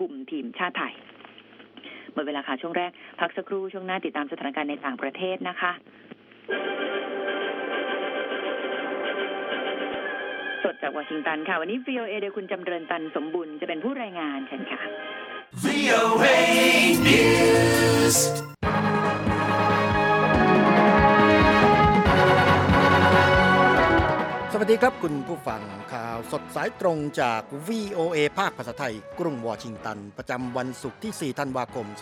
คุมทีมชาติไทยหมดเวลาค่ะช่วงแรกพักสักครู่ช่วงหน้าติดตามสถานการณ์ในต่างประเทศนะคะสดจากวอชิงตันค่ะวันนี้ VOA โดยคุณจำเริญตันสมบุญจะเป็นผู้รายงานเชิญค่ะ VOA News สวัสดีครับคุณผู้ฟังข่าวสดสายตรงจาก VOA ภาคภาษาไทยกรุงวอชิงตันประจำวันศุกร์ที่ 4 ธันวาคม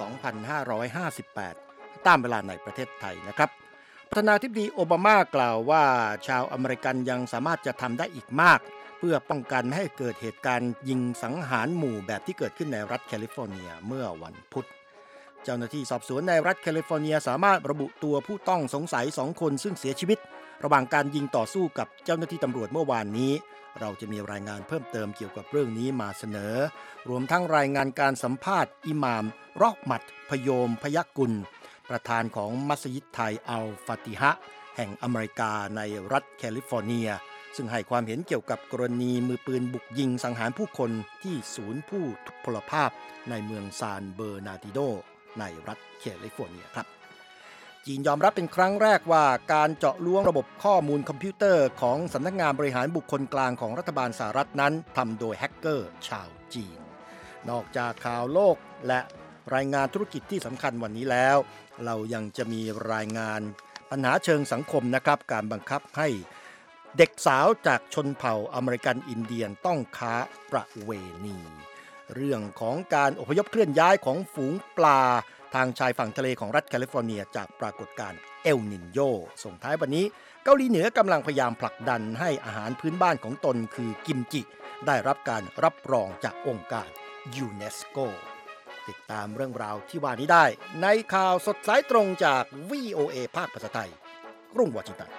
2558 ตามเวลาในประเทศไทยนะครับประธานาธิบดีโอบามากล่าวว่าชาวอเมริกันยังสามารถจะทำได้อีกมากเพื่อป้องกันไม่ให้เกิดเหตุการณ์ยิงสังหารหมู่แบบที่เกิดขึ้นในรัฐแคลิฟอร์เนียเมื่อวันพุธเจ้าหน้าที่สอบสวนในรัฐแคลิฟอร์เนียสามารถระบุตัวผู้ต้องสงสัย2 คนซึ่งเสียชีวิตระหว่างการยิงต่อสู้กับเจ้าหน้าที่ตำรวจเมื่อวานนี้เราจะมีรายงานเพิ่มเติมเกี่ยวกับเรื่องนี้มาเสนอรวมทั้งรายงานการสัมภาษณ์อิหม่ามรอห์มัตพโยมพยัคฆ์กุลประธานของมัสยิดไทยอัลฟาติฮะห์แห่งอเมริกาในรัฐแคลิฟอร์เนียซึ่งให้ความเห็นเกี่ยวกับกรณีมือปืนบุกยิงสังหารผู้คนที่ศูนย์ผู้ทุพพลภาพในเมืองซานเบอร์นาร์ดิโนในรัฐแคลิฟอร์เนียครับจีนยอมรับเป็นครั้งแรกว่าการเจาะล้วงระบบข้อมูลคอมพิวเตอร์ของสำนักงานบริหารบุคคลกลางของรัฐบาลสหรัฐนั้นทำโดยแฮกเกอร์ชาวจีนนอกจากข่าวโลกและรายงานธุรกิจที่สำคัญวันนี้แล้วเรายังจะมีรายงานปัญหาเชิงสังคมนะครับการบังคับให้เด็กสาวจากชนเผ่าอเมริกันอินเดียนต้องค้าประเวณีเรื่องของการอพยพเคลื่อนย้ายของฝูงปลาทางชายฝั่งทะเลของรัฐแคลิฟอร์เนียจากปรากฏการณ์เอลนินโญส่งท้ายวันนี้เกาหลีเหนือกำลังพยายามผลักดันให้อาหารพื้นบ้านของตนคือกิมจิได้รับการรับรองจากองค์การยูเนสโกติดตามเรื่องราวที่ว่านี้ได้ในข่าวสดสายตรงจาก VOA ภาคภาษาไทยกรุงวอชิงตัน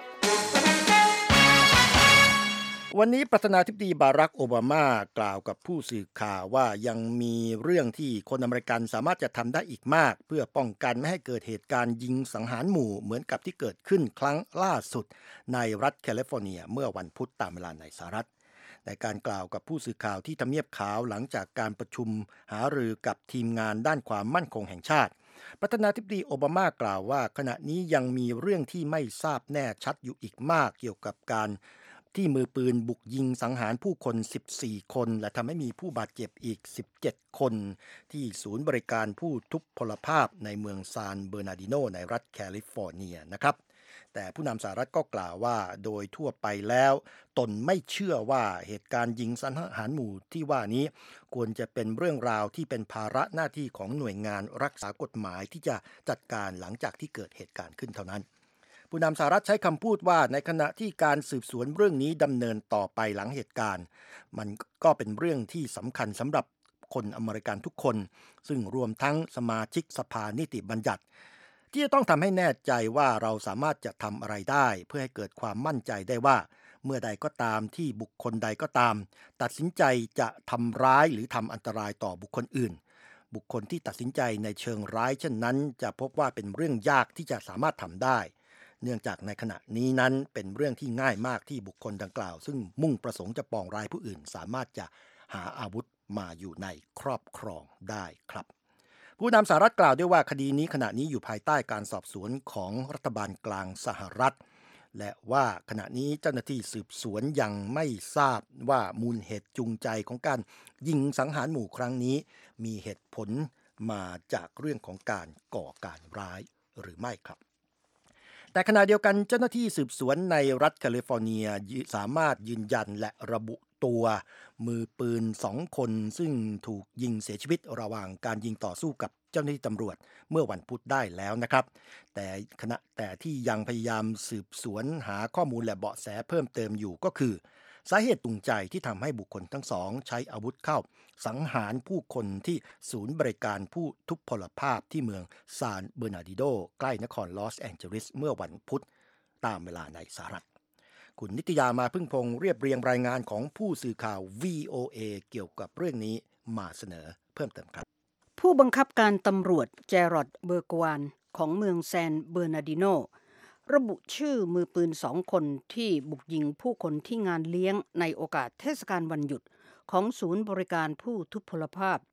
วันนี้ประธานาธิบดีบารักโอบามากล่าวกับผู้สื่อข่าวว่ายังมีเรื่องที่คนอเมริกันสามารถจะทำได้อีกมากเพื่อป้องกันไม่ให้เกิดเหตุการณ์ยิงสังหารหมู่เหมือนกับที่เกิดขึ้นครั้งล่าสุดในรัฐแคลิฟอร์เนียเมื่อวันพุธตามเวลาในสหรัฐในการกล่าวกับผู้สื่อข่าวที่ทำเนียบขาวหลังจากการประชุมหารือกับทีมงานด้านความมั่นคงแห่งชาติประธานาธิบดีโอบามากล่าวว่าขณะนี้ยังมีเรื่องที่ไม่ทราบแน่ชัดอยู่อีกมากเกี่ยวกับการที่มือปืนบุกยิงสังหารผู้คน14 คนและทำให้มีผู้บาดเจ็บอีก17 คนที่ศูนย์บริการผู้ทุพพลภาพในเมืองซานเบอร์นาร์ดิโนในรัฐแคลิฟอร์เนียนะครับแต่ผู้นำสหรัฐก็กล่าวว่าโดยทั่วไปแล้วตนไม่เชื่อว่าเหตุการณ์ยิงสังหารหมู่ที่ว่านี้ควรจะเป็นเรื่องราวที่เป็นภาระหน้าที่ของหน่วยงานรักษากฎหมายที่จะจัดการหลังจากที่เกิดเหตุการณ์ขึ้นเท่านั้นผู้นำสหรัฐใช้คำพูดว่าในขณะที่การสืบสวนเรื่องนี้ดำเนินต่อไปหลังเหตุการณ์มันก็เป็นเรื่องที่สำคัญสำหรับคนอเมริกันทุกคนซึ่งรวมทั้งสมาชิกสภานิติบัญญัติที่จะต้องทำให้แน่ใจว่าเราสามารถจะทำอะไรได้เพื่อให้เกิดความมั่นใจได้ว่าเมื่อใดก็ตามที่บุคคลใดก็ตามตัดสินใจจะทำร้ายหรือทำอันตรายต่อบุคคลอื่นบุคคลที่ตัดสินใจในเชิงร้ายเช่นนั้นจะพบว่าเป็นเรื่องยากที่จะสามารถทำได้เนื่องจากในขณะนี้นั้นเป็นเรื่องที่ง่ายมากที่บุคคลดังกล่าวซึ่งมุ่งประสงค์จะปองร้ายผู้อื่นสามารถจะหาอาวุธมาอยู่ในครอบครองได้ครับผู้นำสหรัฐกล่าวด้วยว่าคดีนี้ขณะนี้อยู่ภายใต้การสอบสวนของรัฐบาลกลางสหรัฐและว่าขณะนี้เจ้าหน้าที่สืบสวนยังไม่ทราบว่ามูลเหตุจูงใจของการยิงสังหารหมู่ครั้งนี้มีเหตุผลมาจากเรื่องของการก่อการร้ายหรือไม่ครับแต่ขณะเดียวกันเจ้าหน้าที่สืบสวนในรัฐแคลิฟอร์เนียสามารถยืนยันและระบุตัวมือปืน2 คนซึ่งถูกยิงเสียชีวิตระหว่างการยิงต่อสู้กับเจ้าหน้าที่ตำรวจเมื่อวันพุธได้แล้วนะครับแต่ที่ยังพยายามสืบสวนหาข้อมูลและเบาะแสเพิ่มเติมอยู่ก็คือสาเหตุจูงใจที่ทำให้บุคคลทั้งสองใช้อาวุธเข้าสังหารผู้คนที่ศูนย์บริการผู้ทุพพลภาพที่เมืองซานเบอร์นาร์ดิโนใกล้นครลอสแองเจลิสเมื่อวันพุธตามเวลาในสหรัฐคุณนิตยามาพึ่งพงษ์เรียบเรียงรายงานของผู้สื่อข่าว VOA เกี่ยวกับเรื่องนี้มาเสนอเพิ่มเติมครับผู้บังคับการตำรวจเจรอดเบอร์กวานของเมืองแซนเบอร์นาร์ดิโนระบุชื่อมือปืน2 คนที่บุกยิงผู้คนที่งานเลี้ยงในโอกาสเทศกาลวันหยุดของศูนย์บริการผู้ทุพพลภาพ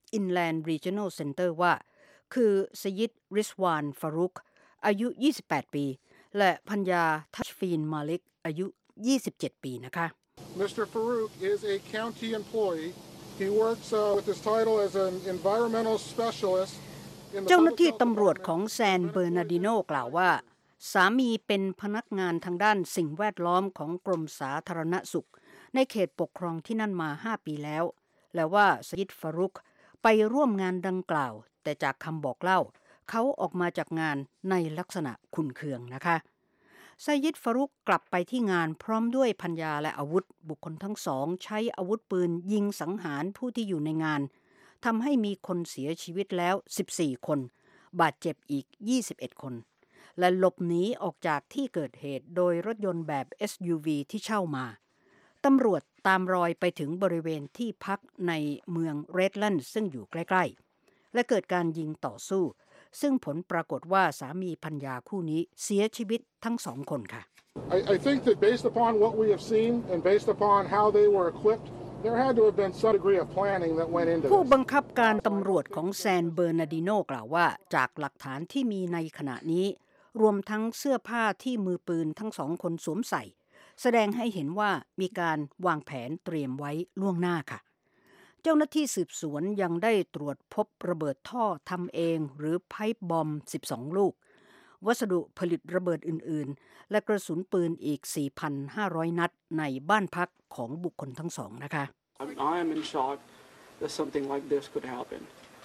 Inland Regional Center ว่าคือสยิดริสวานฟารุกอายุ28ปีและพัญญาทัชฟีนมาลิกอายุ27ปีนะคะ Mr. Farouk is a county employee. He works with his title as an environmental specialist in the เจ้าหน้าที่ตำรวจของแซนเบอร์นาร์ดิโนกล่าวว่าสามีเป็นพนักงานทางด้านสิ่งแวดล้อมของกรมสาธารณสุขในเขตปกครองที่นั่นมา5ปีแล้วและว่าสยิดฟารุกไปร่วมงานดังกล่าวแต่จากคำบอกเล่าเขาออกมาจากงานในลักษณะขุ่นเคืองนะคะไซยิดฟารุกกลับไปที่งานพร้อมด้วยภรรยาและอาวุธบุคคลทั้งสองใช้อาวุธปืนยิงสังหารผู้ที่อยู่ในงานทำให้มีคนเสียชีวิตแล้ว14คนบาดเจ็บอีก21คนและหลบหนีออกจากที่เกิดเหตุโดยรถยนต์แบบ SUV ที่เช่ามาตำรวจตามรอยไปถึงบริเวณที่พักในเมืองเรดแลนด์ซึ่งอยู่ใกล้ๆและเกิดการยิงต่อสู้ซึ่งผลปรากฏว่าสามีภรรยาคู่นี้เสียชีวิตทั้งสองคนค่ะ I think that based upon what we have seen and based upon how they were equipped, there had to have been some degree of planning that went into ผู้ this. บังคับการตำรวจของแซนเบอร์นาร์ดิโนกล่าวว่าจากหลักฐานที่มีในขณะนี้รวมทั้งเสื้อผ้าที่มือปืนทั้งสองคนสวมใส่แสดงให้เห็นว่ามีการวางแผนเตรียมไว้ล่วงหน้าค่ะเจ้าหน้าที่สืบสวนยังได้ตรวจพบระเบิดท่อทำเองหรือไพป์บอม12ลูกวัสดุผลิตระเบิดอื่นๆและกระสุนปืนอีก 4,500 นัดในบ้านพักของบุคคลทั้งสองนะคะ I am in shock that something like this could happen.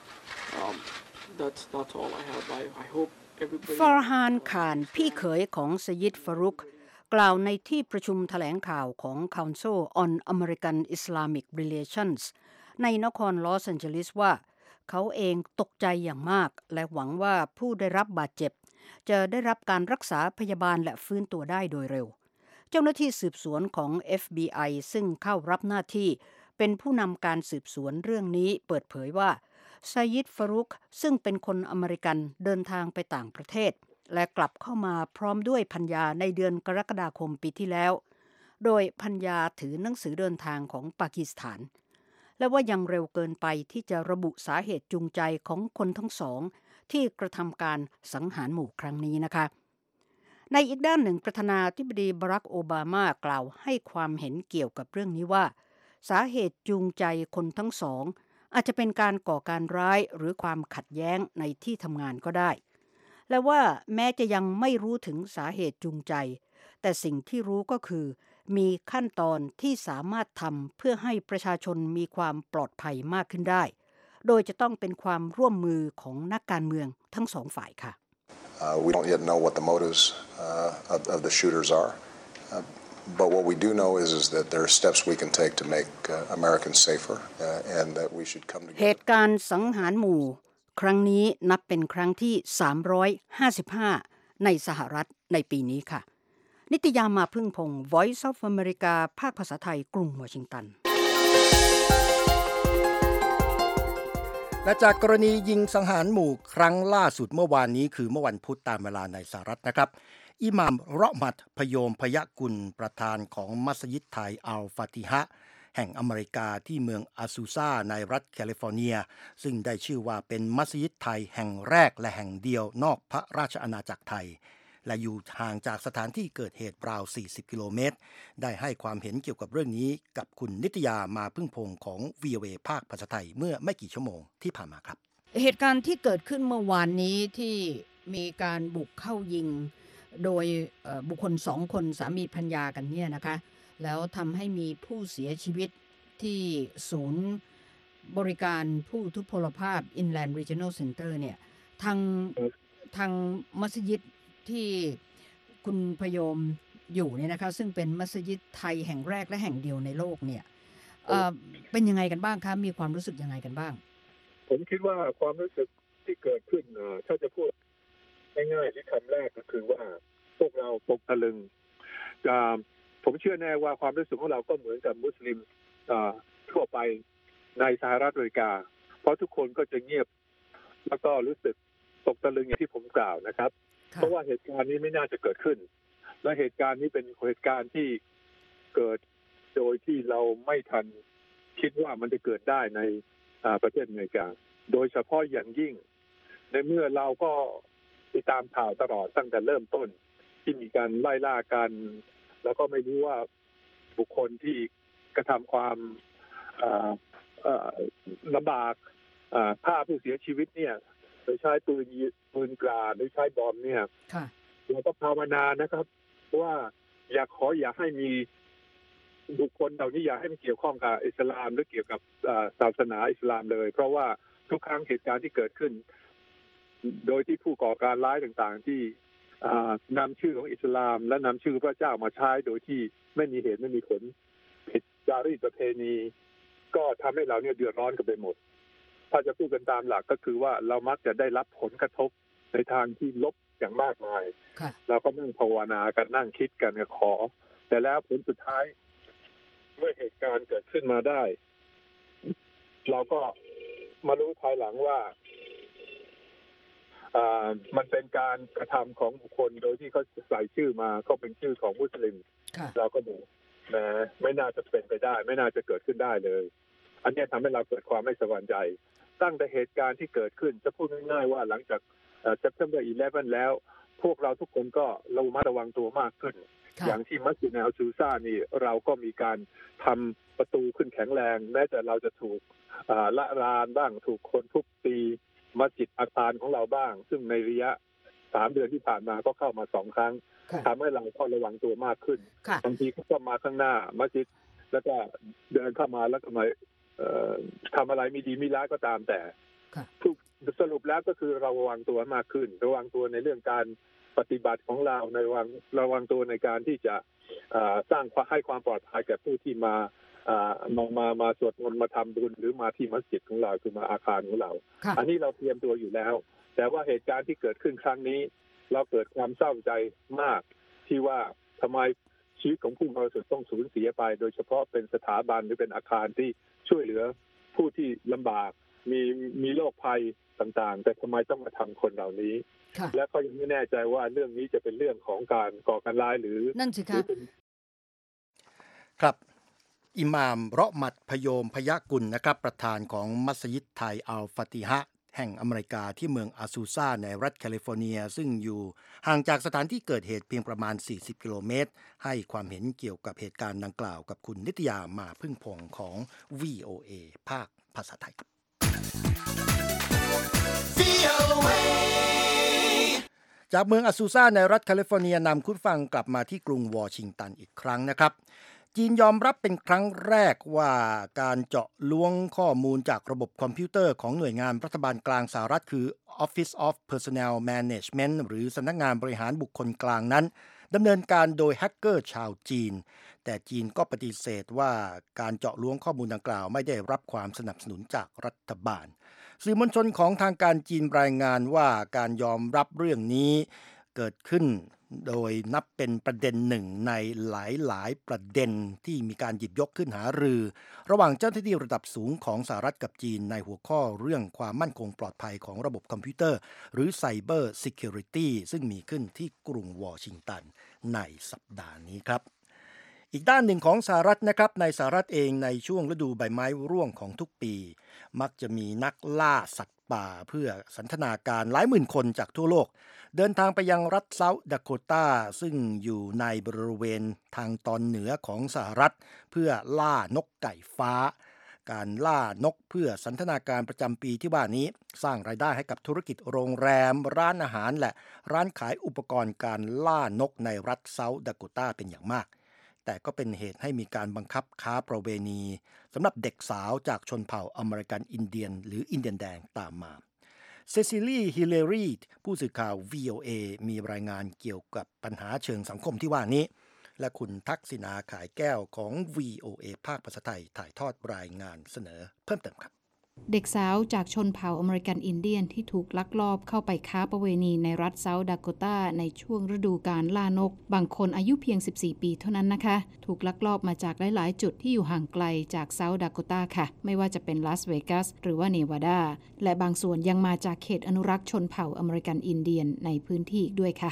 That's all I have. I hope everybody. ฟาร์ฮานคานพี่เขยของสยิดฟารุกกล่าวในที่ประชุมแถลงข่าวของ Council on American Islamic Relations ในนครลอสแอนเจลิสว่าเขาเองตกใจอย่างมากและหวังว่าผู้ได้รับบาดเจ็บจะได้รับการรักษาพยาบาลและฟื้นตัวได้โดยเร็วเจ้าหน้าที่สืบสวนของ FBI ซึ่งเข้ารับหน้าที่เป็นผู้นำการสืบสวนเรื่องนี้เปิดเผยว่าไซยิดฟารุกซึ่งเป็นคนอเมริกันเดินทางไปต่างประเทศและกลับเข้ามาพร้อมด้วยภรรยาในเดือนกรกฎาคมปีที่แล้วโดยภรรยาถือหนังสือเดินทางของปากีสถานและว่ายังเร็วเกินไปที่จะระบุสาเหตุจูงใจของคนทั้งสองที่กระทำการสังหารหมู่ครั้งนี้นะคะในอีกด้านหนึ่งประธานาธิบดีบารักโอบามากล่าวให้ความเห็นเกี่ยวกับเรื่องนี้ว่าสาเหตุจูงใจคนทั้งสองอาจจะเป็นการก่อการร้ายหรือความขัดแย้งในที่ทำงานก็ได้และว่าแม้จะยังไม่รู้ถึงสาเหตุจูงใจแต่สิ่งที่รู้ก็คือมีขั้นตอนที่สามารถทำเพื่อให้ประชาชนมีความปลอดภัยมากขึ้นได้โดยจะต้องเป็นความร่วมมือของนักการเมืองทั้งสองฝ่ายค่ะ We don't yet know what the motives of the shooters are, but what we do know is that there are steps we can take to make Americans safer, and that we should come together. เหตุการณ์สังหารหมู่ครั้งนี้นับเป็นครั้งที่355ในสหรัฐในปีนี้ค่ะนิตยามาพึ่งพงศ์ Voice of America ภาคภาษาไทยกรุงวอชิงตันและจากกรณียิงสังหารหมู่ครั้งล่าสุดเมื่อวานนี้คือเมื่อวันพุธตามเวลาในสหรัฐนะครับอิหม่ามเราะห์มัตพยมพยกุลประธานของมัสยิดไทยอัลฟาติฮะห์แห่งอเมริกาที่เมืองอาซูซาในรัฐแคลิฟอร์เนียซึ่งได้ชื่อว่าเป็นมัสยิดไทยแห่งแรกและแห่งเดียวนอกพระราชอาณาจักรไทยและอยู่ห่างจากสถานที่เกิดเหตุราว40กิโลเมตรได้ให้ความเห็นเกี่ยวกับเรื่องนี้กับคุณนิตยามาพึ่งพงศ์ของ VOA ภาคภาษาไทยเมื่อไม่กี่ชั่วโมงที่ผ่านมาครับเหตุการณ์ที่เกิดขึ้นเมื่อวานนี้ที่มีการบุกเข้ายิงโดยบุคคล2คนสามีภรรยากันเนี่ยนะคะแล้วทำให้มีผู้เสียชีวิตที่ศูนย์บริการผู้ทุพพลภาพ Inland Regional Center เนี่ยทางมัสยิดที่คุณพยมอยู่เนี่ยนะคะซึ่งเป็นมัสยิดไทยแห่งแรกและแห่งเดียวในโลกเนี่ยเป็นยังไงกันบ้างคะมีความรู้สึกยังไงกันบ้างผมคิดว่าความรู้สึกที่เกิดขึ้นถ้าจะพูดง่ายๆที่คำแรกก็คือว่าพวกเราตกตะลึงผมเชื่อแน่ว่าความรู้สึกของเราก็เหมือนกับมุสลิมทั่วไปในสหรัฐอเมริกาเพราะทุกคนก็จะเงียบแล้วก็รู้สึกตกตะลึงอย่างที่ผมกล่าวนะครับเพราะว่าเหตุการณ์นี้ไม่น่าจะเกิดขึ้นและเหตุการณ์นี้เป็นเหตุการณ์ที่เกิดโดยที่เราไม่ทันคิดว่ามันจะเกิดได้ในประเทศอเมริกาโดยเฉพาะอย่างยิ่งในเมื่อเราก็ติดตามข่าวตลอดตั้งแต่เริ่มต้นที่มีการไล่ล่ากันแล้วก็ไม่รู้ว่าบุคคลที่กระทำความลำบากฆ่าผู้เสียชีวิตเนี่ยโดยใช้ปืนกราดหรือใช้บอมเนี่ยเราก็ภาวนานะครับว่าอย่าให้มีบุคคลเหล่านี้อย่าให้มันเกี่ยวข้องกับอิสลามหรือเกี่ยวกับศาสนาอิสลามเลยเพราะว่าทุกครั้งเหตุการณ์ที่เกิดขึ้นโดยที่ผู้ก่อการร้ายต่างๆที่นำชื่อของอิสลามและนำชื่อพระเจ้ามาใช้โดยที่ไม่มีเหตุไม่มีผลผิดจารีตประเพณีก็ทำให้เราเนี่ยเดือดร้อนกันไปหมดถ้าจะพูดกันตามหลักก็คือว่าเรามักจะได้รับผลกระทบในทางที่ลบอย่างมากมายเราก็นั่งภาวนากันนั่งคิดกันขอแต่แล้วผลสุดท้ายเมื่อเหตุการณ์เกิดขึ้นมาได้เราก็มารู้ภายหลังว่ามันเป็นการกระทำของบุคคลโดยที่เขาใส่ชื่อมาก็เป็นชื่อของมุสลิมเราก็ดูนะไม่น่าจะเป็นไปได้ไม่น่าจะเกิดขึ้นได้เลยอันนี้ทำให้เราเกิดความไม่สบายใจตั้งแต่เหตุการณ์ที่เกิดขึ้นจะพูดง่ายๆว่าหลังจากSeptember 11 แล้วพวกเราทุกคนก็ระมัดระวังตัวมากขึ้นอย่างที่มัสยิดอัลซูซ่านี่เราก็มีการทำประตูขึ้นแข็งแรงแม้แต่เราจะถูกละลานบ้างถูกคนทุบตีมัสยิดอาคารของเราบ้างซึ่งในระยะ3 เดือนที่ผ่านมาก็เข้ามา2 ครั้งทำให้เราต้องระวังตัวมากขึ้นบางทีก็มาข้างหน้ามัสยิดแล้วก็เดินเข้ามาแล้วก็มาทำอะไรไม่ดีไม่ร้ายก็ตามแต่สรุปแล้วก็คือเราระวังตัวมากขึ้นระวังตัวในเรื่องการปฏิบัติของเราในระวังตัวในการที่จะสร้างให้ความปลอดภัยแก่ผู้ที่มาสวดมนต์มาทำบุญหรือมาที่มัสยิดของเราคือมาอาคารของเราอันนี้เราเตรียมตัวอยู่แล้วแต่ว่าเหตุการณ์ที่เกิดขึ้นครั้งนี้เราเกิดความเศร้าใจมากที่ว่าทำไมชีวิตของผู้บริสุทธิ์ต้องสูญเสียไปโดยเฉพาะเป็นสถาบันหรือเป็นอาคารที่ช่วยเหลือผู้ที่ลำบากมีโรคภัยต่างๆแต่ทำไมต้องมาทำคนเหล่านี้และก็ยังไม่แน่ใจว่าเรื่องนี้จะเป็นเรื่องของการก่อการร้ายหรือนั่นสิครับครับอิหม่ามเราะมัดพโยมพยกุลนะครับประธานของมัสยิดไทยอัลฟาติฮะแห่งอเมริกาที่เมืองอาซูซาในรัฐแคลิฟอร์เนียซึ่งอยู่ห่างจากสถานที่เกิดเหตุเพียงประมาณ40 กิโลเมตรให้ความเห็นเกี่ยวกับเหตุการณ์ดังกล่าวกับคุณนิตยามาพึ่งพงของ VOA ภาคภาษาไทยครับจากเมืองอาซูซาในรัฐแคลิฟอร์เนียนำคุณฟังกลับมาที่กรุงวอชิงตันอีกครั้งนะครับจีนยอมรับเป็นครั้งแรกว่าการเจาะล้วงข้อมูลจากระบบคอมพิวเตอร์ของหน่วยงานรัฐบาลกลางสหรัฐคือ Office of Personnel Management หรือสำนักงานบริหารบุคคลกลางนั้นดำเนินการโดยแฮกเกอร์ชาวจีนแต่จีนก็ปฏิเสธว่าการเจาะล้วงข้อมูลดังกล่าวไม่ได้รับความสนับสนุนจากรัฐบาลสื่อมวลชนของทางการจีนรายงานว่าการยอมรับเรื่องนี้เกิดขึ้นโดยนับเป็นประเด็นหนึ่งในหลายประเด็นที่มีการหยิบยกขึ้นหารือระหว่างเจ้าหน้าที่ระดับสูงของสหรัฐกับจีนในหัวข้อเรื่องความมั่นคงปลอดภัยของระบบคอมพิวเตอร์หรือ Cyber Security ซึ่งมีขึ้นที่กรุงวอชิงตันในสัปดาห์นี้ครับอีกด้านหนึ่งของสหรัฐนะครับในสหรัฐเองในช่วงฤดูใบไม้ร่วงของทุกปีมักจะมีนักล่าสัตว์ป่าเพื่อสันทนาการหลายหมื่นคนจากทั่วโลกเดินทางไปยังรัฐเซาท์ดาโคตาซึ่งอยู่ในบริเวณทางตอนเหนือของสหรัฐเพื่อล่านกไก่ฟ้าการล่านกเพื่อสันทนาการประจำปีที่ว่านี้สร้างรายได้ให้กับธุรกิจโรงแรมร้านอาหารและร้านขายอุปกรณ์การล่านกในรัฐเซาท์ดาโคตาเป็นอย่างมากแต่ก็เป็นเหตุให้มีการบังคับค้าประเวณีสำหรับเด็กสาวจากชนเผ่าอเมริกันอินเดียนหรืออินเดียนแดงตามมาเซซิลีฮิเลรีผู้สื่อข่าว VOA มีรายงานเกี่ยวกับปัญหาเชิงสังคมที่ว่านี้และคุณทักษิณาขายแก้วของ VOA ภาคภาษาไทยถ่ายทอดรายงานเสนอเพิ่มเติมครับเด็กสาวจากชนเผ่าอเมริกันอินเดียนที่ถูกลักลอบเข้าไปค้าประเวณีในรัฐเซาท์ดาโคตาในช่วงฤดูกาลล่านกบางคนอายุเพียง14 ปีเท่านั้นนะคะถูกลักลอบมาจากหลายๆจุดที่อยู่ห่างไกลจากเซาท์ดาโคตาค่ะไม่ว่าจะเป็นลาสเวกัสหรือว่าเนวาดาและบางส่วนยังมาจากเขตอนุรักษ์ชนเผ่าอเมริกันอินเดียนในพื้นที่อีกด้วยค่ะ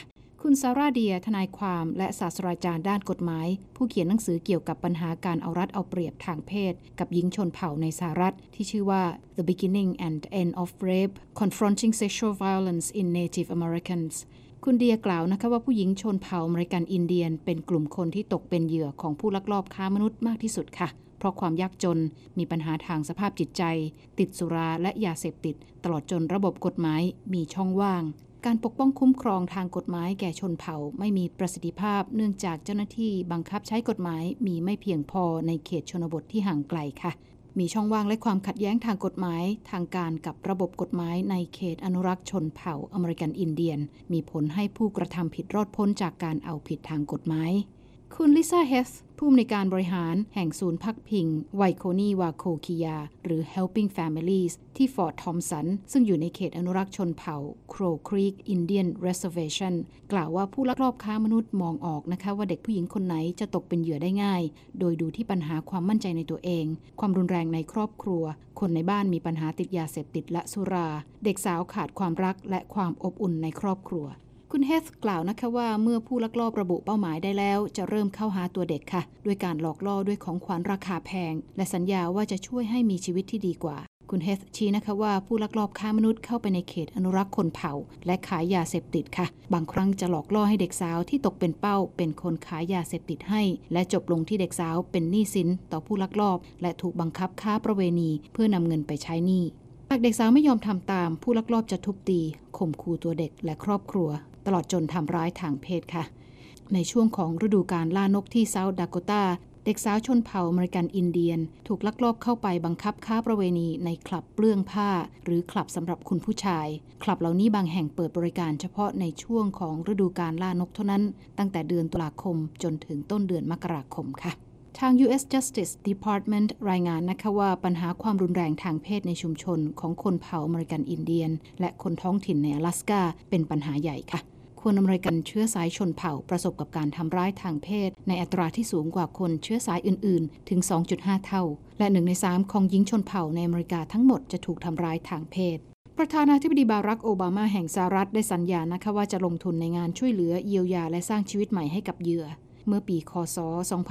คุณซาร่าเดียทนายความและศาสตราจารย์ด้านกฎหมายผู้เขียนหนังสือเกี่ยวกับปัญหาการเอารัดเอาเปรียบทางเพศกับหญิงชนเผ่าในสหรัฐที่ชื่อว่า The Beginning and End of Rape: Confronting Sexual Violence in Native Americans คุณเดียกล่าวนะคะว่าผู้หญิงชนเผ่าอเมริกันอินเดียนเป็นกลุ่มคนที่ตกเป็นเหยื่อของผู้ลักลอบค้ามนุษย์มากที่สุดค่ะเพราะความยากจนมีปัญหาทางสภาพจิตใจติดสุราและยาเสพติดตลอดจนระบบกฎหมายมีช่องว่างการปกป้องคุ้มครองทางกฎหมายแก่ชนเผ่าไม่มีประสิทธิภาพเนื่องจากเจ้าหน้าที่บังคับใช้กฎหมายมีไม่เพียงพอในเขตชนบทที่ห่างไกลค่ะมีช่องว่างและความขัดแย้งทางกฎหมายทางการกับระบบกฎหมายในเขตอนุรักษ์ชนเผ่าอเมริกันอินเดียนมีผลให้ผู้กระทำผิดรอดพ้นจากการเอาผิดทางกฎหมายคุณลิซ่าเฮธผู้อำนวยการบริหารแห่งศูนย์พักพิงไวโคนีวาโคคิยาหรือ Helping Families ที่ฟอร์ตทอมสันซึ่งอยู่ในเขตอนุรักษ์ชนเผ่า Crow Creek Indian Reservation กล่าวว่าผู้ลักลอบค้ามนุษย์มองออกนะคะว่าเด็กผู้หญิงคนไหนจะตกเป็นเหยื่อได้ง่ายโดยดูที่ปัญหาความมั่นใจในตัวเองความรุนแรงในครอบครัวคนในบ้านมีปัญหาติดยาเสพติดและสุราเด็กสาวขาดความรักและความอบอุ่นในครอบครัวคุณเฮธกล่าวนะคะว่าเมื่อผู้ลักลอบระบุเป้าหมายได้แล้วจะเริ่มเข้าหาตัวเด็กค่ะด้วยการหลอกล่อด้วยของขวัญราคาแพงและสัญญาว่าจะช่วยให้มีชีวิตที่ดีกว่าคุณเฮธชี้นะคะว่าผู้ลักลอบค้ามนุษย์เข้าไปในเขตอนุรักษ์คนเผ่าและขายยาเสพติดค่ะบางครั้งจะหลอกล่อให้เด็กสาวที่ตกเป็นเป้าเป็นคนขายยาเสพติดให้และจบลงที่เด็กสาวเป็นหนี้สินต่อผู้ลักลอบและถูกบังคับค้าประเวณีเพื่อนำเงินไปใช้หนี้หากเด็กสาวไม่ยอมทำตามผู้ลักลอบจะทุบตีข่มขู่ตัวเด็กและครอบครัวตลอดจนทำร้ายทางเพศค่ะในช่วงของฤดูกาลล่านกที่เซาท์ดาโกตาเด็กสาวชนเผ่าอเมริกันอินเดียนถูกลักลอบเข้าไปบังคับค้าประเวณีในคลับเปลื้องผ้าหรือคลับสำหรับคุณผู้ชายคลับเหล่านี้บางแห่งเปิดบริการเฉพาะในช่วงของฤดูกาลล่านกเท่านั้นตั้งแต่เดือนตุลาคมจนถึงต้นเดือนมกราคมค่ะทาง U.S. Justice Department รายงานนะคะว่าปัญหาความรุนแรงทางเพศในชุมชนของคนเผ่าอเมริกันอินเดียนและคนท้องถิ่นใน阿拉斯กาเป็นปัญหาใหญ่ค่ะคนอเมริกันเชื้อสายชนเผ่าประสบกับการทำร้ายทางเพศในอัตราที่สูงกว่าคนเชื้อสายอื่นๆถึง 2.5 เท่าและ1ใน3ของหญิงชนเผ่าในอเมริกาทั้งหมดจะถูกทำร้ายทางเพศประธานาธิบดีบารักโอบามาแห่งสหรัฐได้สัญญานะคะว่าจะลงทุนในงานช่วยเหลือเยียวยาและสร้างชีวิตใหม่ให้กับเหยื่อเมื่อปีค.ศ.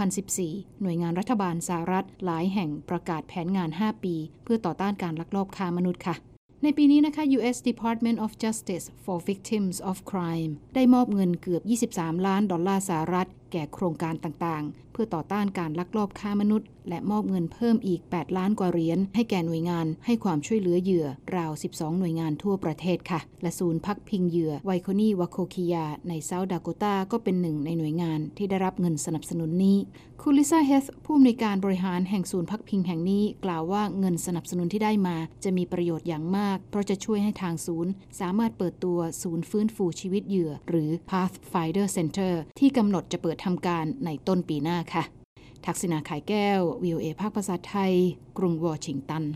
2014หน่วยงานรัฐบาลสหรัฐหลายแห่งประกาศแผนงาน5ปีเพื่อต่อต้านการลักลอบค้ามนุษย์ค่ะในปีนี้นะคะ U.S. Department of Justice for Victims of Crime ได้มอบเงินเกือบ$23 ล้านสหรัฐแก่โครงการต่างๆเพื่อต่อต้านการลักลอบค้ามนุษย์และมอบเงินเพิ่มอีก$8 ล้านกว่าเหรียญให้แก่หน่วยงานให้ความช่วยเหลือเหยื่อราว12หน่วยงานทั่วประเทศค่ะและศูนย์พักพิงเหยื่อไวโคนีวาโคคิยาในเซาท์ดาโกตาก็เป็นหนึ่งในหน่วยงานที่ได้รับเงินสนับสนุนนี้คุณลิซ่าเฮธผู้อำนวยการบริหารแห่งศูนย์พักพิงแห่งนี้กล่าวว่าเงินสนับสนุนที่ได้มาจะมีประโยชน์อย่างมากเพราะจะช่วยให้ทางศูนย์สามารถเปิดตัวศูนย์ฟื้นฟูชีวิตเหยื่อหรือ Pathfinder Center ที่กำหนดจะเปิดทำการในต้นปีหน้าค่ะทักษิณาขายแก้ว VOA ภาคภาษาไทยกรุงวอชิงตัน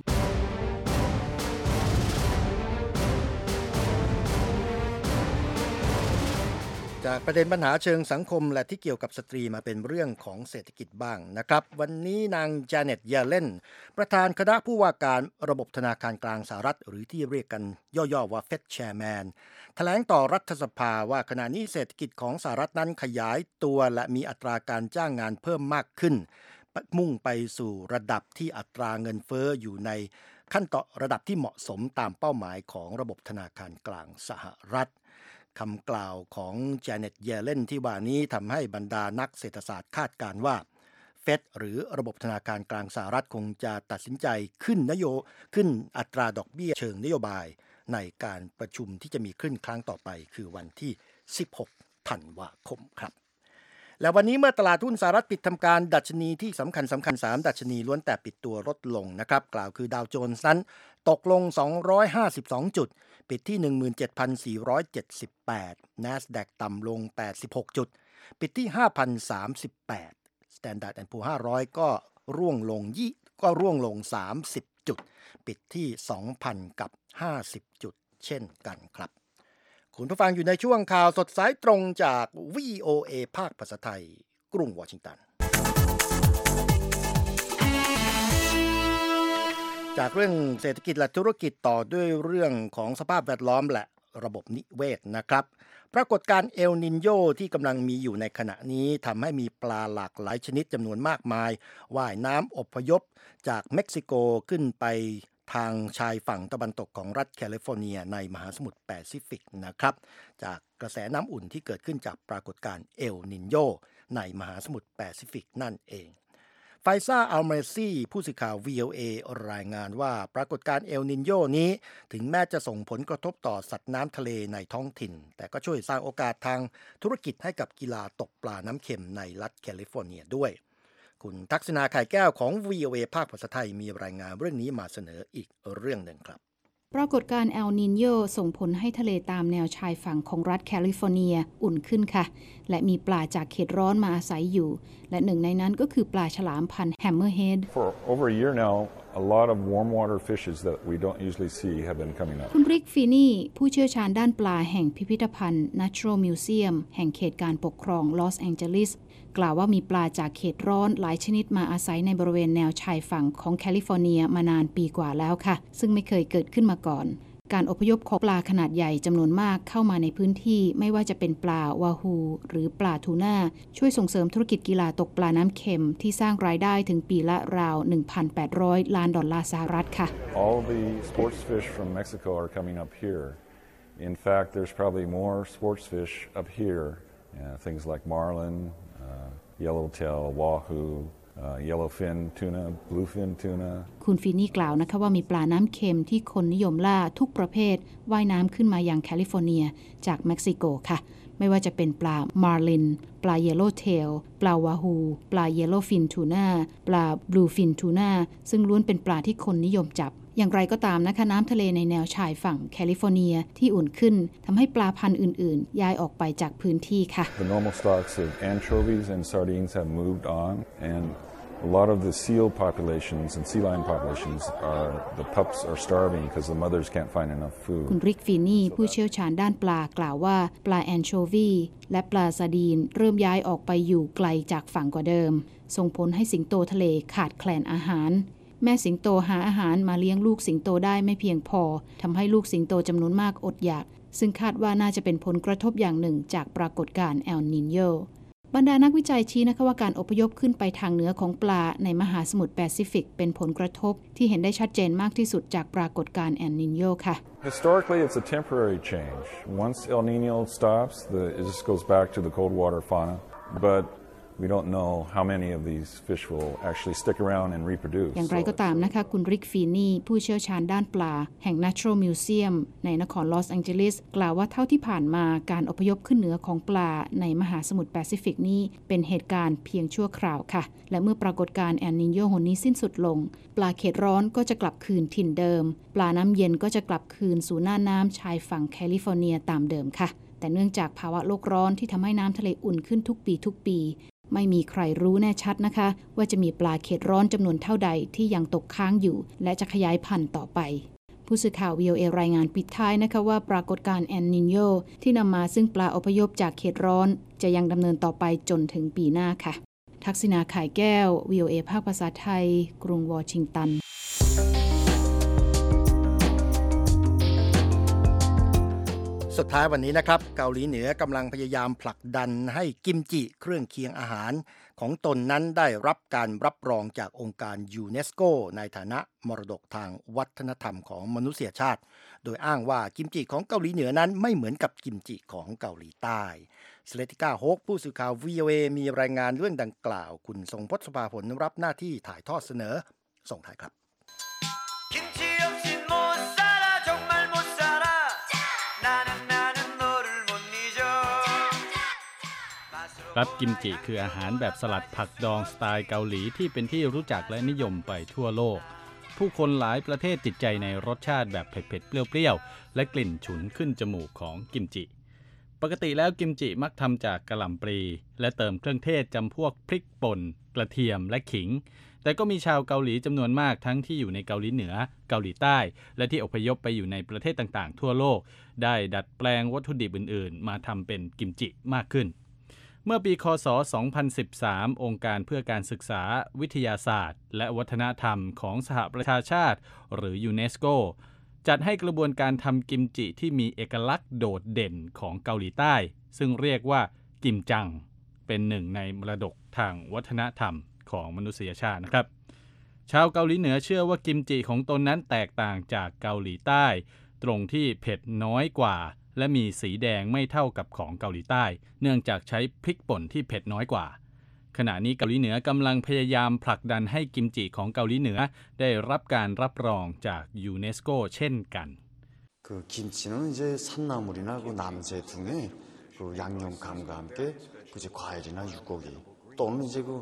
จากประเด็นปัญหาเชิงสังคมและที่เกี่ยวกับสตรีมาเป็นเรื่องของเศรษฐกิจบ้างนะครับวันนี้นางจาเน็ต เยเลนประธานคณะผู้ว่าการระบบธนาคารกลางสหรัฐหรือที่เรียกกันย่อๆว่า Fed Chairman แถลงต่อรัฐสภาว่าขณะนี้เศรษฐกิจของสหรัฐนั้นขยายตัวและมีอัตราการจ้างงานเพิ่มมากขึ้นมุ่งไปสู่ระดับที่อัตราเงินเฟ้ออยู่ในขั้นต่อระดับที่เหมาะสมตามเป้าหมายของระบบธนาคารกลางสหรัฐคำกล่าวของจาเน็ต เยเลนที่ว่านี้ทำให้บรรดานักเศรษฐศาสตร์คาดการณ์ว่าเฟดหรือระบบธนาคารกลางสหรัฐคงจะตัดสินใจขึ้นอัตราดอกเบี้ยเชิงนโยบายในการประชุมที่จะมีขึ้นครั้งต่อไปคือวันที่16ธันวาคมครับและวันนี้เมื่อตลาดหุ้นสหรัฐปิดทำการดัชนีที่สำคัญ3ดัชนีล้วนแต่ปิดตัวลดลงนะครับกล่าวคือดาวโจนส์นั้นตกลง252จุดปิดที่ 17,478 NASDAQ ต่ำลง86จุดปิดที่ 5,038 Standard & Poor's 500ก็ร่วงลง30จุดปิดที่ 2,000 กับ50จุดเช่นกันครับคุณผู้ฟังอยู่ในช่วงข่าวสดสายตรงจาก VOA ภาคภาษาไทยกรุงวอชิงตันจากเรื่องเศรษฐกิจและธุรกิจต่อด้วยเรื่องของสภาพแวดล้อมและระบบนิเวศนะครับปรากฏการณ์เอลนินโญที่กำลังมีอยู่ในขณะนี้ทำให้มีปลาหลากหลายชนิดจำนวนมากมายว่ายน้ำอพยพจากเม็กซิโกขึ้นไปทางชายฝั่งตะวันตกของรัฐแคลิฟอร์เนียในมหาสมุทรแปซิฟิกนะครับจากกระแสน้ำอุ่นที่เกิดขึ้นจากปรากฏการณ์เอลนินโญในมหาสมุทรแปซิฟิกนั่นเองไฟซ่าอัลเมซี่ผู้สื่อข่าว VOA รายงานว่าปรากฏการณ์เอลนินโญนี้ถึงแม้จะส่งผลกระทบต่อสัตว์น้ำทะเลในท้องถิ่นแต่ก็ช่วยสร้างโอกาสทางธุรกิจให้กับกีฬาตกปลาน้ำเค็มในรัฐแคลิฟอร์เนียด้วยคุณทักษณาไข่แก้วของ VOA ภาคภาษาไทยมีรายงานเรื่องนี้มาเสนออีกเรื่องหนึ่งครับปรากฏการณ์เอลนินโญส่งผลให้ทะเลตามแนวชายฝั่งของรัฐแคลิฟอร์เนียอุ่นขึ้นค่ะและมีปลาจากเขตร้อนมาอาศัยอยู่และหนึ่งในนั้นก็คือปลาฉลามพันธุ์แฮมเมอร์เฮด For over a year now, a lot of warm water fishes that we don't usually see have been coming up. คุณริกฟีนี่ผู้เชี่ยวชาญด้านปลาแห่งพิพิธภัณฑ์ Natural Museum แห่งเขตการปกครองลอสแองเจลิสกล่าวว่ามีปลาจากเขตร้อนหลายชนิดมาอาศัยในบริเวณแนวชายฝั่งของแคลิฟอร์เนียมานานปีกว่าแล้วค่ะซึ่งไม่เคยเกิดขึ้นมาก่อนการอพยพของปลาขนาดใหญ่จำนวนมากเข้ามาในพื้นที่ไม่ว่าจะเป็นปลาวาฮูหรือปลาทูน่าช่วยส่งเสริมธุรกิจกีฬาตกปลาน้ำเค็มที่สร้างรายได้ถึงปีละราว 1,800 ล้านดอลลาร์สหรัฐค่ะ All the sports fish from Mexico are coming up here. In fact, there's probably more sports fish up here. Things like marlin, yellowtail, wahoo.Yellowfin tuna, bluefin tuna คุณฟีนี่กล่าวนะคะว่ามีปลาน้ำเค็มที่คนนิยมล่าทุกประเภทว่ายน้ำขึ้นมายังแคลิฟอร์เนียจากเม็กซิโกค่ะไม่ว่าจะเป็นปลามาร์ลินปลาเยลโลเทลปลาวาฮูปลาเยลโลฟินทูน่าปลาบลูฟินทูน่าซึ่งล้วนเป็นปลาที่คนนิยมจับอย่างไรก็ตามนะคะน้ำทะเลในแนวชายฝั่งแคลิฟอร์เนียที่อุ่นขึ้นทำให้ปลาพันธุ์อื่นๆย้ายออกไปจากพื้นที่ค่ะ The normal stocks of anchovies and sardines have moved on and A lot of the seal populations and sea lion populations the pups are starving because the mothers can't find enough food. คุณริกฟีนี่ผู้เชี่ยวชาญด้านปลากล่าวว่าปลาแอนโชวีและปลาซาดีนเริ่มย้ายออกไปอยู่ไกลจากฝั่งกว่าเดิมส่งผลให้สิงโตทะเลขาดแคลนอาหารแม่สิงโตหาอาหารมาเลี้ยงลูกสิงโตได้ไม่เพียงพอทำให้ลูกสิงโตจำนวนมากอดอยากซึ่งคาดว่าน่าจะเป็นผลกระทบอย่างหนึ่งจากปรากฏการณ์เอลนินโญบรรดานักวิจัยชี้นะคะว่าการอพยพขึ้นไปทางเหนือของปลาในมหาสมุทรแปซิฟิกเป็นผลกระทบที่เห็นได้ชัดเจนมากที่สุดจากปรากฏการณ์เอลนินโญค่ะ Historically, it's a temporary change. Once El Niño stops, it just goes back to the cold water fauna. But we don't know how many of these fish will actually stick around and reproduce. อย่างไรก็ตามนะคะคุณริกฟีนี่ผู้เชี่ยวชาญด้านปลาแห่ง Natural Museum ในนครลอสแองเจลิสกล่าวว่าเท่าที่ผ่านมาการอพยพขึ้นเหนือของปลาในมหาสมุทรแปซิฟิกนี้เป็นเหตุการณ์เพียงชั่วคราวค่ะและเมื่อปรากฏการณ์เอลนินโญหนนี้สิ้นสุดลงปลาเขตร้อนก็จะกลับคืนถิ่นเดิมปลาน้ำเย็นก็จะกลับคืนสู่หน้าน้ำชายฝั่งแคลิฟอร์เนียตามเดิมค่ะแต่เนื่องจากภาวะโลกร้อนที่ทำให้น้ำทะเลอุ่นขึ้นทุกปีไม่มีใครรู้แน่ชัดนะคะว่าจะมีปลาเขตร้อนจำนวนเท่าใดที่ยังตกค้างอยู่และจะขยายพันธุ์ต่อไปผู้สื่อข่าว VOA รายงานปิดท้ายนะคะว่าปรากฏการณ์เอลนินโญที่นำมาซึ่งปลาอพยพจากเขตร้อนจะยังดำเนินต่อไปจนถึงปีหน้าค่ะทักษิณาข่ายแก้ว VOA ภาคภาษาไทยกรุงวอชิงตันสุดท้ายวันนี้นะครับเกาหลีเหนือกำลังพยายามผลักดันให้กิมจิเครื่องเคียงอาหารของตนนั้นได้รับการรับรองจากองค์การยูเนสโกในฐานะมรดกทางวัฒนธรรมของมนุษยชาติโดยอ้างว่ากิมจิของเกาหลีเหนือนั้นไม่เหมือนกับกิมจิของเกาหลีใต้สเลติก้าโฮกผู้สื่อข่าว VOA มีรายงานเรื่องดังกล่าวคุณทรงพจน์ สภาผลรับหน้าที่ถ่ายทอดเสนอส่งท้ายครับครับกิมจิคืออาหารแบบสลัดผักดองสไตล์เกาหลีที่เป็นที่รู้จักและนิยมไปทั่วโลกผู้คนหลายประเทศติดใจในรสชาติแบบเผ็ดๆเปรี้ยวๆและกลิ่นฉุนขึ้นจมูกของกิมจิปกติแล้วกิมจิมักทำจากกะหล่ำปลีและเติมเครื่องเทศจำพวกพริกป่นกระเทียมและขิงแต่ก็มีชาวเกาหลีจำนวนมากทั้งที่อยู่ในเกาหลีเหนือเกาหลีใต้และที่อพยพไปอยู่ในประเทศต่างๆทั่วโลกได้ดัดแปลงวัตถุดิบอื่นๆมาทำเป็นกิมจิมากขึ้นเมื่อปีค.ศ. 2013 องค์การเพื่อการศึกษาวิทยาศาสตร์และวัฒนธรรมของสหประชาชาติหรือยูเนสโกจัดให้กระบวนการทำกิมจิที่มีเอกลักษณ์โดดเด่นของเกาหลีใต้ซึ่งเรียกว่ากิมจังเป็นหนึ่งในมรดกทางวัฒนธรรมของมนุษยชาตินะครับชาวเกาหลีเหนือเชื่อว่ากิมจิของตนนั้นแตกต่างจากเกาหลีใต้ตรงที่เผ็ดน้อยกว่าและมีสีแดงไม่เท่ากับของเกาหลีใต้เนื่องจากใช้พริกป่นที่เผ็ดน้อยกว่าขณะนี้เกาหลีเหนือกำลังพยายามผลักดันให้กิมจิของเกาหลีเหนือได้รับการรับรองจากยูเนสโกเช่นกัน 그 김치는 이제 산나물이나 그 남새 등의 그 양념감과 함께 그 이제 과일이나 육고기 또는 이제 그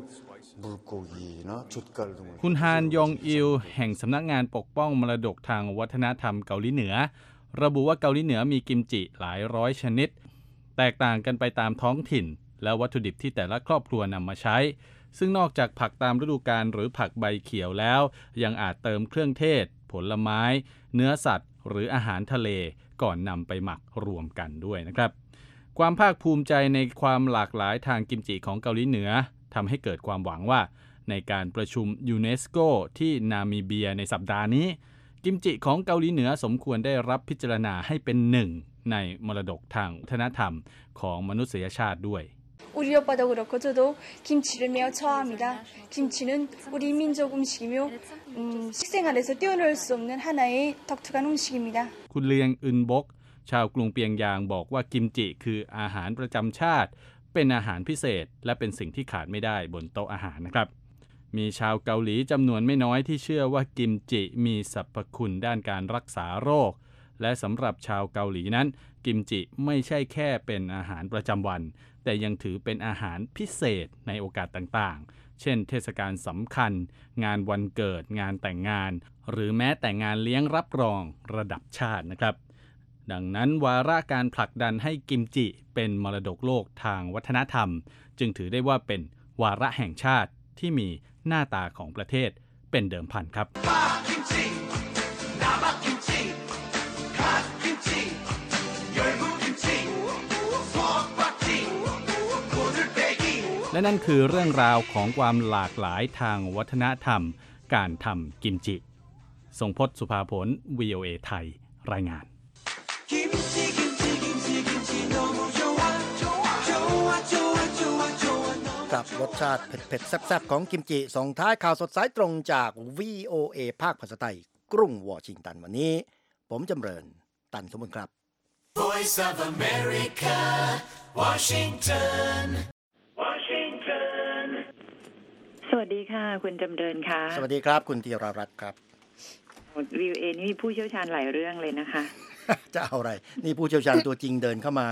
물고기나 젓갈 등을 คุณฮานยองอิลแห่งสำนักงานปกป้องมรดกทางวัฒนธรรมเกาหลีเหนือระบุว่าเกาหลีเหนือมีกิมจิหลายร้อยชนิดแตกต่างกันไปตามท้องถิ่นและวัตถุดิบที่แต่ละครอบครัวนำมาใช้ซึ่งนอกจากผักตามฤดูกาลหรือผักใบเขียวแล้วยังอาจเติมเครื่องเทศผลไม้เนื้อสัตว์หรืออาหารทะเลก่อนนำไปหมักรวมกันด้วยนะครับความภาคภูมิใจในความหลากหลายทางกิมจิของเกาหลีเหนือทำให้เกิดความหวังว่าในการประชุมยูเนสโกที่นามิเบียในสัปดาห์นี้กิมจิของเกาหลีเหนือสมควรได้รับพิจารณาให้เป็นหนึ่งในมรดกทางวัฒนธรรมของมนุษยชาติด้วย 우리 오빠도 그렇고 저도 김치를 매우 좋아합니다. 김치는 우리 민족 음식이며 식생활에서 떼어놓을 수 없는 하나의 독특한 음식입니다. คุณเลียงอึนบกชาวกรุงเปียงยางบอกว่ากิมจิคืออาหารประจำชาติเป็นอาหารพิเศษและเป็นสิ่งที่ขาดไม่ได้บนโต๊ะอาหารนะครับมีชาวเกาหลีจำนวนไม่น้อยที่เชื่อว่ากิมจิมีสรรพคุณด้านการรักษาโรคและสำหรับชาวเกาหลีนั้นกิมจิไม่ใช่แค่เป็นอาหารประจำวันแต่ยังถือเป็นอาหารพิเศษในโอกาสต่างๆเช่นเทศกาลสำคัญงานวันเกิดงานแต่งงานหรือแม้แต่งานเลี้ยงรับรองระดับชาตินะครับดังนั้นวาระการผลักดันให้กิมจิเป็นมรดกโลกทางวัฒนธรรมจึงถือได้ว่าเป็นวาระแห่งชาติที่มีหน้าตาของประเทศเป็นเดิมพันครับและนั่นคือเรื่องราวของความหลากหลายทางวัฒนธรรมการทำกิมจิทรงพจน์สุภาผล VOA ไทยรายงานกับรสชาติเผ็ดๆแซ่บๆของกิมจิส่งท้ายข่าวสดสายตรงจาก VOA ภาคภาษาไทยกรุงวอชิงตันวันนี้ผมจำเริญตันสมบูรณ์ครับ Voice of America Washington สวัสดีค่ะคุณจำเริญค่ะสวัสดีครับคุณธีรรัตน์ครับ VOA นี่มีผู้เชี่ยวชาญหลายเรื่องเลยนะคะจะเอาอะไรนี่ผู้เชี่ยวชาญตัวจริงเดินเข้ามา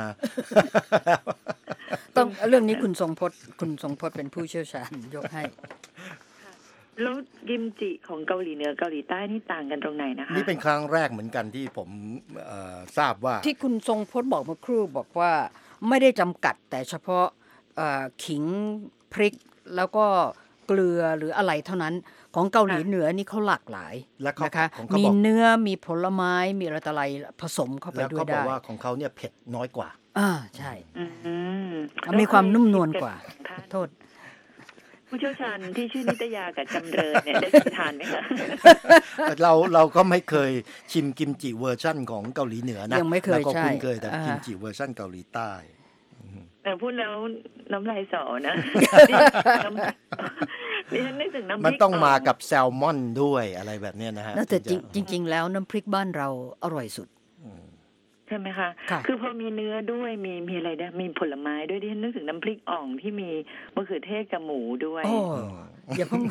ต้องเรื่องนี้คุณทรงพจน์เป็นผู้เชี่ยวชาญยกให้แล้วกิมจิของเกาหลีเหนือเกาหลีใต้นี่ต่างกันตรงไหนนะคะนี่เป็นครั้งแรกเหมือนกันที่ผมทราบว่าที่คุณทรงพจน์บอกเมื่อครู่บอกว่าไม่ได้จำกัดแต่เฉพาะขิงพริกแล้วก็เกลือหรืออะไรเท่านั้นของเกาหลีเหนือนี่เขาหลากหลายนะคะมีเนื้อมีผลไม้มีอะไรผสมเข้าไปด้วยได้แล้วเขาบอกว่าของเขาเนี่ยเผ็ดน้อยกว่าใช่มีความนุ่มนวลกว่าโทษผู้เชี่ยวชาญที่ชื่อนิตยากับจำเริญเนี่ยได้ทานไหมคะเราก็ไม่เคยชิมกิมจิเวอร์ชั่นของเกาหลีเหนือนะยังไม่เคยใช่แล้วก็คุ้นเคยแต่กิมจิเวอร์ชั่นเกาหลีใต้แต่พูดแล้วน้ำลายสอนะดิฉันนึกถึงน้ำพริกมันต้องมากับแซลมอนด้วยอะไรแบบนี้นะฮะแต่จริงๆแล้วน้ำพริกบ้านเราอร่อยสุดใช่ไหมคะคือพอมีเนื้อด้วยมีอะไรนะมีผลไม้ด้วยดิฉันนึกถึงน้ำพริกอ่องที่มีมะเขือเทศกับหมูด้วยอย่าเพิ่ง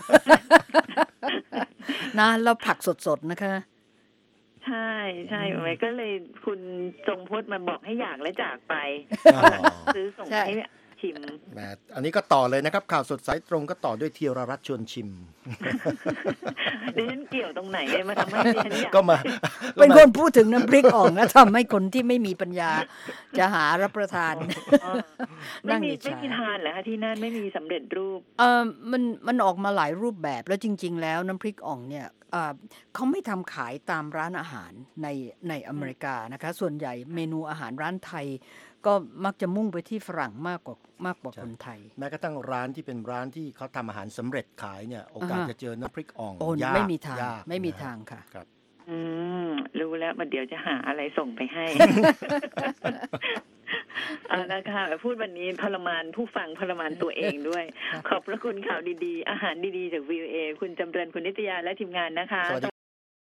นะแล้วผักสดๆนะคะใช่ก็เลยคุณทรงพจน์มาบอกให้อยากและจากไปซื้อส่งให้ชิมอันนี้ก็ต่อเลยนะครับข่าวสดสายตรงก็ต่อด้วยธีรรัตน์ชวนชิมดิฉันเกี่ยวตรงไหนมาทำให้ดิฉันอยากก็มาเป็นคนพูดถึงน้ำพริกอ่องนะทำให้คนที่ไม่มีปัญญาจะหารับประทานไม่มีทานเหรอคะที่นั่นไม่มีสำเร็จรูปมันออกมาหลายรูปแบบแล้วจริงๆแล้วน้ำพริกอ่องเนี่ยเขาไม่ทำขายตามร้านอาหารในอเมริกานะคะส่วนใหญ่เมนูอาหารร้านไทยก็มักจะมุ่งไปที่ฝรั่งมากกว่าคนไทยแม้กระทั่งร้านที่เป็นร้านที่เขาทำอาหารสำเร็จขายเนี่ยโอกาสจะเจอน้ำพริกอ่องยากไม่มีทางค่ะอรู้แล้วว่าเดี๋ยวจะหาอะไรส่งไปให้ เอาละค่ะพูดวันนี้ทรมานผู้ฟังทรมานตัวเองด้วย ขอบพระคุณข่าวดีๆอาหารดีๆจาก VOA คุณจำเริญคุณนิตยาและทีมงานนะคะ